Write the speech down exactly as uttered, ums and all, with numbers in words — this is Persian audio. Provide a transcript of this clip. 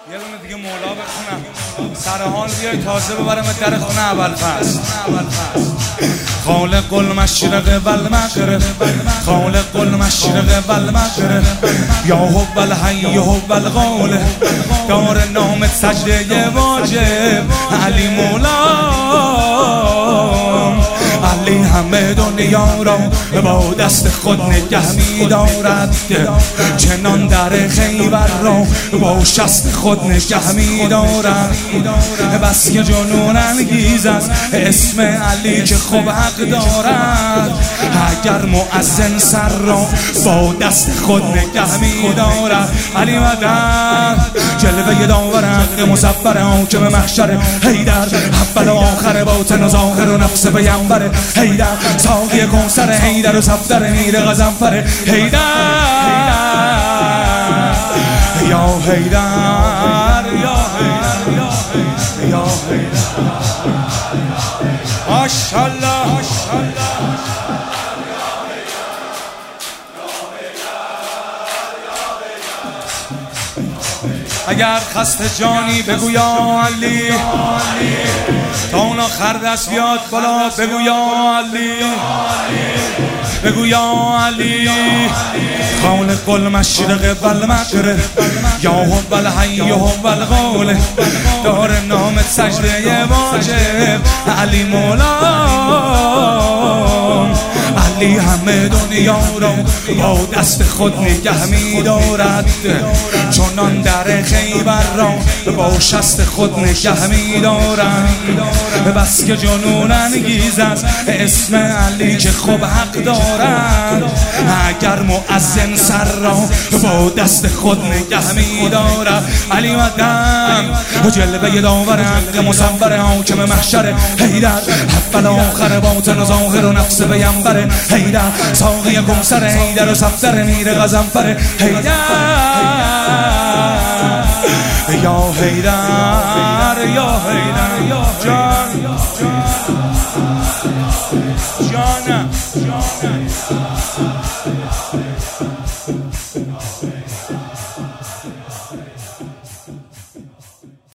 یه دونه دیگه مولا بخونم سر حال بیای تازه ببرم در خونه اول فصل. خالق المشرق والمغرب خالق المشرق والمغرب یا حب الحی حب القول دار نام سجده واجب علی مولا علی همه دنیا را با دست خود نگه می دارد چنان در خیبر را با شست خود نگه می دارد بس که جنون انگیز است اسم علی که خوب حق دارد اگر مؤذن سر را با دست خود نگه می دارد علی مدد جلوه داور حق مصبر حاکم محشر حیدر اول و آخر باطن و ظاهر و نفس پیمبر حیدر ساقی کوثر حیدر و صفدر میر غضنفر حیدر یا حیدر یا حیدر یا حیدر ماشاءالله اگر خسته جانی بگو یا علی تا اون آخر دست بیاد بالا بگو یا علی بگو یا علی خالق المشرق والمغرب یا حب الحی حب القول دار نامت سجده واجب علی مولا علی همه دنیا را با دست خود نگه می دارد چنان در خیبر را با شست خود نگه می دارد بس که جنون انگیز است اسم علی که خوب حق دارد اگر مؤذن سر را با دست خود نگه می دارد علی مدد جلوه داور حق مصور حاکم محشر حیدر اول آخر باطن و ظاهر و نفس پیمبر حیدر ساقی کوثر حیدر و صفدر میر غضنفر حیدر یا حیدر یا حیدر جان جانم